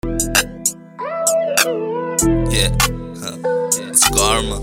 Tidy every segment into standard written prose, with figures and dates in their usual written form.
Yeah, it's karma.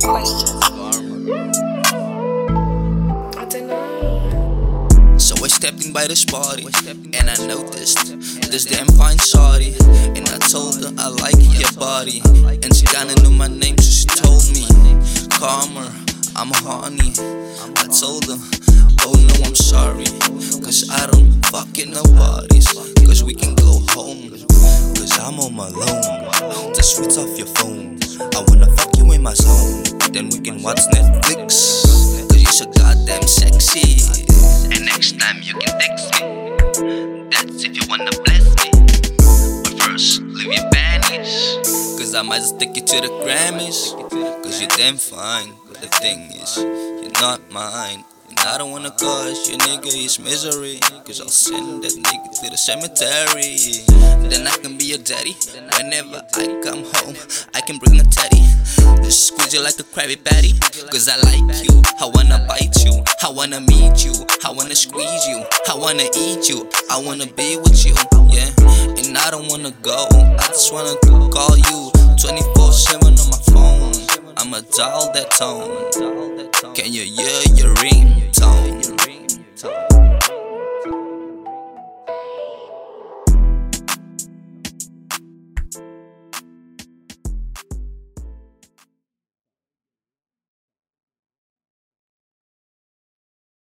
So I stepped in by this party, and I noticed this damn fine shawty. And I told her I like your body, and she kinda knew my name, so she told me, Karma, I'm honey. I told her, oh no, I'm sorry, cause I don't fucking know bodies, cause we can go home, cause I'm on my own. Just switch off your phone, I wanna fuck you in my zone, then we can watch Netflix, cause you're so goddamn sexy. And next time you can text me, that's if you wanna bless me. But first, leave your panties, cause I might just take you to the Grammys, cause you're damn fine. But the thing is, you're not mine, and I don't wanna cause your nigga his misery, cause I'll send that nigga to the cemetery. Then I can be your daddy, whenever I come home I can bring a teddy, just squeeze you like a Krabby Patty, cause I like you, I wanna bite you, I wanna meet you, I wanna squeeze you, I wanna eat you, I wanna be with you, yeah. And I don't wanna go, I just wanna call you 24/7 on my phone. I'ma dial that tone, can you hear your ringtone?